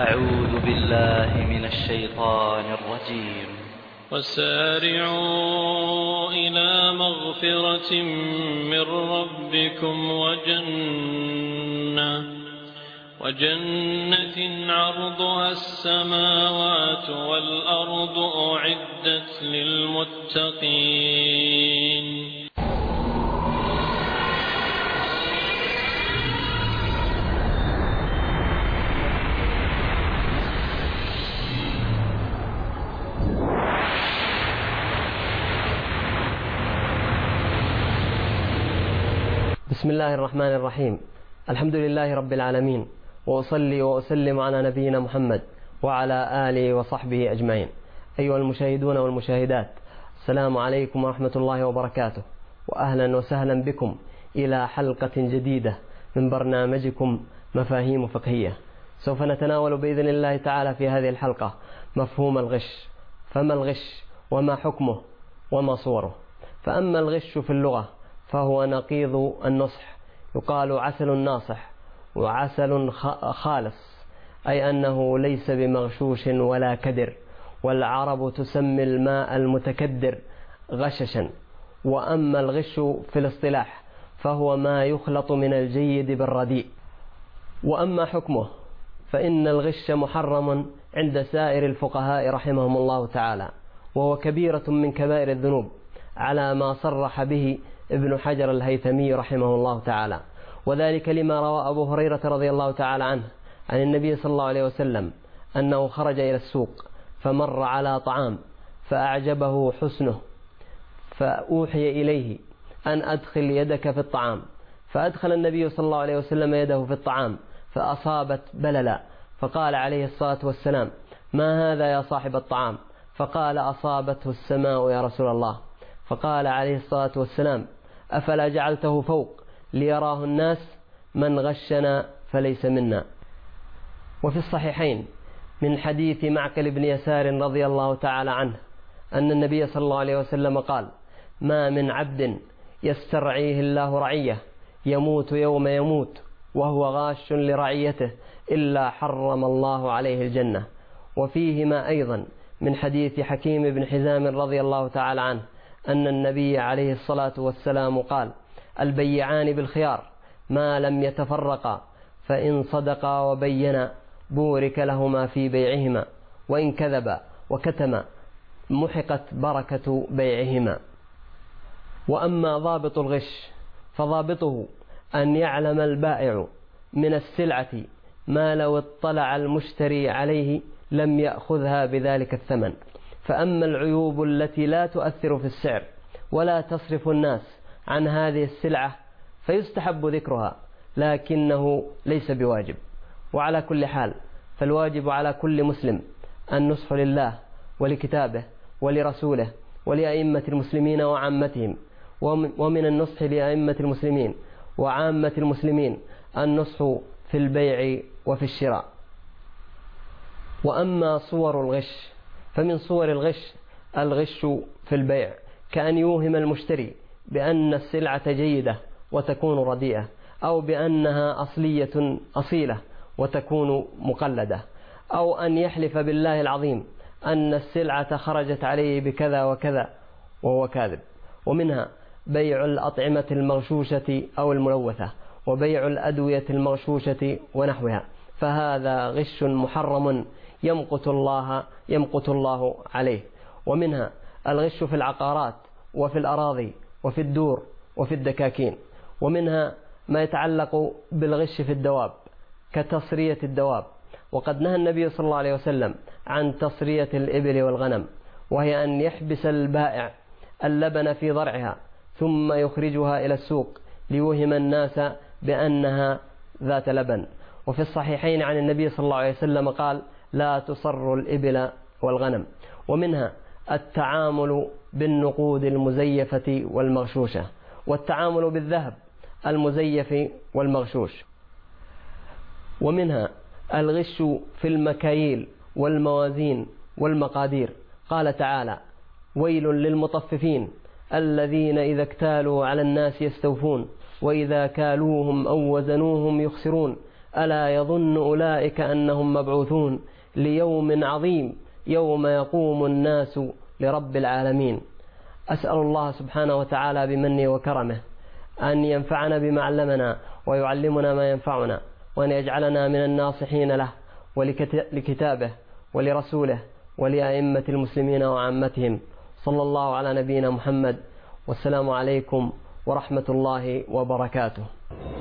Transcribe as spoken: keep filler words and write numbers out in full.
أعوذ بالله من الشيطان الرجيم. وسارعوا إلى مغفرة من ربكم وجنة وجنة عرضها السماوات والأرض أعدت للمتقين. بسم الله الرحمن الرحيم. الحمد لله رب العالمين، وأصلي وأسلم على نبينا محمد وعلى آله وصحبه أجمعين. أيها المشاهدون والمشاهدات، السلام عليكم ورحمة الله وبركاته، وأهلا وسهلا بكم إلى حلقة جديدة من برنامجكم مفاهيم فقهية. سوف نتناول بإذن الله تعالى في هذه الحلقة مفهوم الغش. فما الغش وما حكمه وما صوره؟ فأما الغش في اللغة فهو نقيض النصح، يقال عسل ناصح وعسل خالص، أي أنه ليس بمغشوش ولا كدر، والعرب تسمي الماء المتكدر غششا. وأما الغش في الاصطلاح فهو ما يخلط من الجيد بالرديء. وأما حكمه فإن الغش محرم عند سائر الفقهاء رحمهم الله تعالى، وهو كبيرة من كبائر الذنوب على ما صرح به ابن حجر الهيثمي رحمه الله تعالى، وذلك لما روى أبو هريرة رضي الله تعالى عنه عن النبي صلى الله عليه وسلم أنه خرج إلى السوق فمر على طعام فأعجبه حسنه، فأوحي إليه أن أدخل يدك في الطعام، فأدخل النبي صلى الله عليه وسلم يده في الطعام فأصابت بللا، فقال عليه الصلاة والسلام: ما هذا يا صاحب الطعام؟ فقال: أصابته السماء يا رسول الله. فقال عليه الصلاة والسلام: أفلا جعلته فوق ليراه الناس؟ من غشنا فليس منا. وفي الصحيحين من حديث معقل بن يسار رضي الله تعالى عنه أن النبي صلى الله عليه وسلم قال: ما من عبد يسترعيه الله رعية يموت يوم يموت وهو غاش لرعيته إلا حرم الله عليه الجنة. وفيهما أيضا من حديث حكيم بن حزام رضي الله تعالى عنه أن النبي عليه الصلاة والسلام قال: البيعان بالخيار ما لم يتفرقا، فإن صدقا وبينا بورك لهما في بيعهما، وإن كذبا وكتما محقت بركة بيعهما. وأما ضابط الغش فضابطه أن يعلم البائع من السلعة ما لو اطلع المشتري عليه لم يأخذها بذلك الثمن. فأما العيوب التي لا تؤثر في السعر ولا تصرف الناس عن هذه السلعة فيستحب ذكرها، لكنه ليس بواجب. وعلى كل حال فالواجب على كل مسلم النصح لله ولكتابه ولرسوله ولأئمة المسلمين وعامتهم، ومن النصح لأئمة المسلمين وعامة المسلمين النصح في البيع وفي الشراء. وأما صور الغش فمن صور الغش الغش في البيع، كأن يوهم المشتري بأن السلعة جيدة وتكون رديئة، أو بأنها أصلية أصيلة وتكون مقلدة، أو أن يحلف بالله العظيم أن السلعة خرجت عليه بكذا وكذا وهو كاذب. ومنها بيع الأطعمة المغشوشة أو الملوثة، وبيع الأدوية المغشوشة ونحوها، فهذا غش محرم يمقت الله يمقت الله عليه. ومنها الغش في العقارات وفي الأراضي وفي الدور وفي الدكاكين. ومنها ما يتعلق بالغش في الدواب كتصرية الدواب، وقد نهى النبي صلى الله عليه وسلم عن تصرية الإبل والغنم، وهي أن يحبس البائع اللبن في ضرعها ثم يخرجها إلى السوق ليوهم الناس بأنها ذات لبن. وفي الصحيحين عن النبي صلى الله عليه وسلم قال: لا تصر الإبل والغنم. ومنها التعامل بالنقود المزيفة والمغشوشة، والتعامل بالذهب المزيف والمغشوش. ومنها الغش في المكاييل والموازين والمقادير. قال تعالى: ويل للمطففين الذين إذا اكتالوا على الناس يستوفون وإذا كالوهم أو وزنوهم يخسرون ألا يظن أولئك أنهم مبعوثون ليوم عظيم يوم يقوم الناس لرب العالمين. أسأل الله سبحانه وتعالى بمنه وكرمه أن ينفعنا بما علمنا ويعلمنا ما ينفعنا، وأن يجعلنا من الناصحين له ولكتابه ولرسوله ولأئمة المسلمين وعامتهم. صلى الله على نبينا محمد، والسلام عليكم ورحمة الله وبركاته.